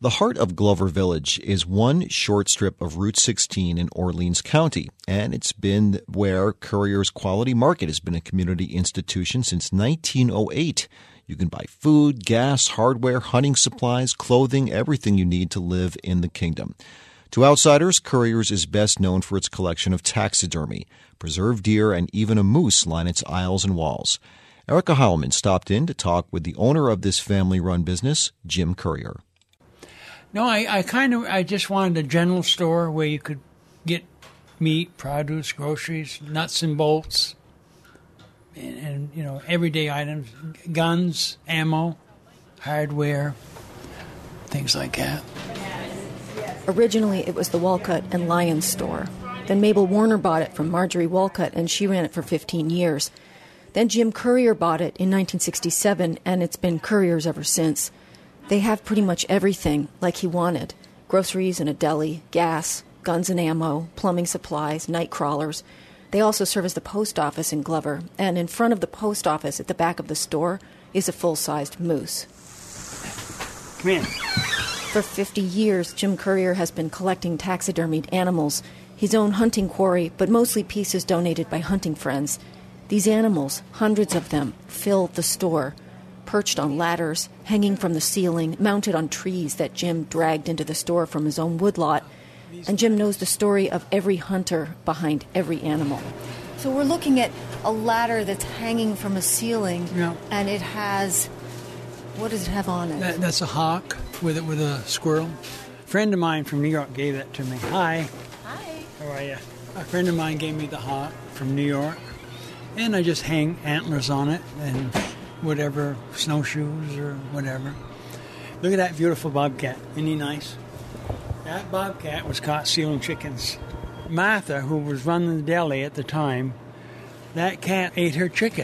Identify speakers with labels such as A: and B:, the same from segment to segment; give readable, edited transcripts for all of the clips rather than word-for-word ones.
A: The heart of Glover Village is one short strip of Route 16 in Orleans County, and it's been where Currier's Quality Market has been a community institution since 1908. You can buy food, gas, hardware, hunting supplies, clothing, everything you need to live in the kingdom. To outsiders, Currier's is best known for its collection of taxidermy. Preserved deer and even a moose line its aisles and walls. Erica Heilman stopped in to talk with the owner of this family-run business, Jim Currier.
B: No, I just wanted a general store where you could get meat, produce, groceries, nuts and bolts, and everyday items, guns, ammo, hardware, things like that.
C: Originally, it was the Walcott and Lyons store. Then Mabel Warner bought it from Marjorie Walcott, and she ran it for 15 years. Then Jim Currier bought it in 1967, and it's been Currier's ever since. They have pretty much everything like he wanted. Groceries and a deli, gas, guns and ammo, plumbing supplies, night crawlers. They also serve as the post office in Glover, and in front of the post office at the back of the store is a full-sized moose.
B: Come in.
C: For 50 years, Jim Currier has been collecting taxidermied animals, his own hunting quarry, but mostly pieces donated by hunting friends. These animals, hundreds of them, fill the store. Perched on ladders, hanging from the ceiling, mounted on trees that Jim dragged into the store from his own woodlot. And Jim knows the story of every hunter behind every animal. So we're looking at a ladder that's hanging from a ceiling, and it has... What does it have on it?
B: That's a hawk with a squirrel. A friend of mine from New York gave that to me. Hi.
C: Hi.
B: How are you? A friend of mine gave me the hawk from New York, and I just hang antlers on it and whatever, snowshoes or whatever. Look at that beautiful bobcat. Isn't he nice? That bobcat was caught stealing chickens. Martha, who was running the deli at the time, that cat ate her chicken.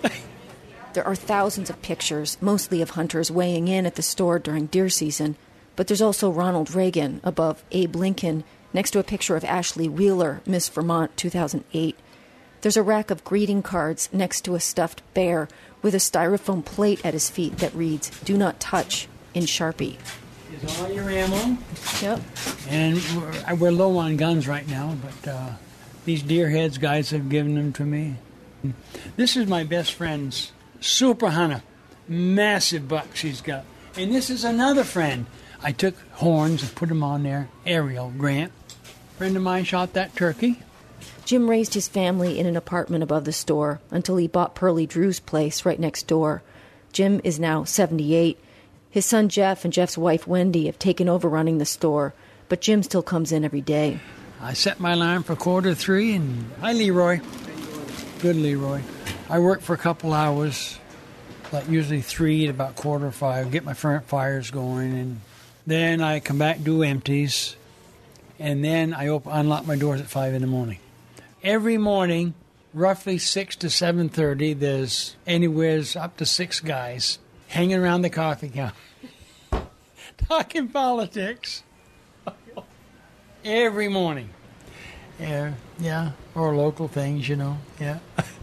C: There are thousands of pictures, mostly of hunters weighing in at the store during deer season. But there's also Ronald Reagan above Abe Lincoln, next to a picture of Ashley Wheeler, Miss Vermont 2008. There's a rack of greeting cards next to a stuffed bear with a styrofoam plate at his feet that reads, "Do not touch," in Sharpie.
B: Is all your ammo?
C: Yep.
B: And we're low on guns right now, but these deer heads guys have given them to me. This is my best friend's super hunter. Massive buck she's got. And this is another friend. I took horns and put them on there. Ariel Grant. A friend of mine shot that turkey.
C: Jim raised his family in an apartment above the store until he bought Pearlie Drew's place right next door. Jim is now 78. His son Jeff and Jeff's wife Wendy have taken over running the store, but Jim still comes in every day.
B: I set my alarm for 2:45 and hi Leroy. Good Leroy. I work for a couple hours, like usually 3 to about 4:45, get my front fires going, and then I come back, do empties, and then I unlock my doors at 5 in the morning. Every morning, roughly 6 to 7:30, there's anywhere up to 6 guys hanging around the coffee counter, talking politics. Every morning. Yeah, or local things, yeah.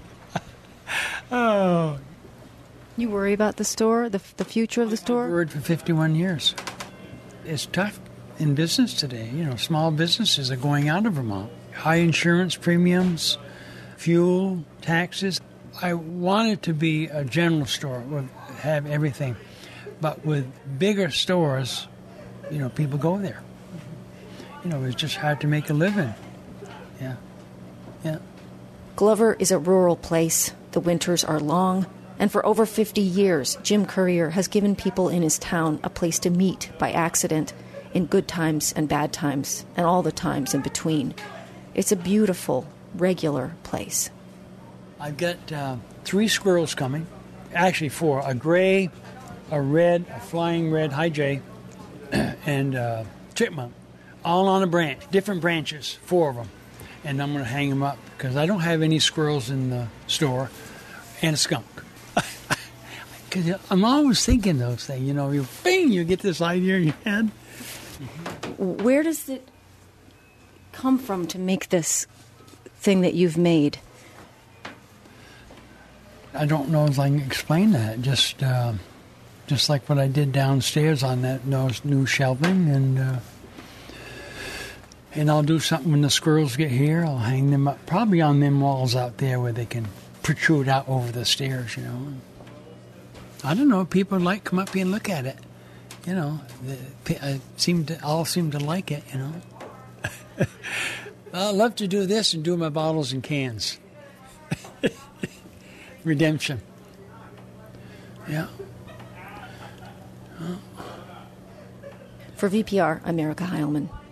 B: Oh.
C: You worry about the store, the future of the store?
B: I've worried for 51 years. It's tough in business today. Small businesses are going out of Vermont. High insurance premiums, fuel, taxes. I want it to be a general store, have everything. But with bigger stores, people go there. It's just hard to make a living. Yeah.
C: Glover is a rural place. The winters are long. And for over 50 years, Jim Currier has given people in his town a place to meet by accident in good times and bad times and all the times in between. It's a beautiful, regular place.
B: I've got 3 squirrels coming. Actually 4. A gray, a red, a flying red high jay, and a chipmunk. All on a branch, different branches, 4 of them. And I'm going to hang them up because I don't have any squirrels in the store, and a skunk. Because I'm always thinking those things. You get this idea in your head.
C: Where does it come from to make this thing that you've made?
B: I don't know if I can explain that. Just just like what I did downstairs on that new shelving, and I'll do something when the squirrels get here. I'll hang them up, probably on them walls out there where they can protrude out over the stairs, you know. I don't know, people come up here and look at it, you know. They seem to like it, you know. I love to do this and do my bottles and cans. Redemption. Yeah.
C: For VPR, I'm Erica Heilman.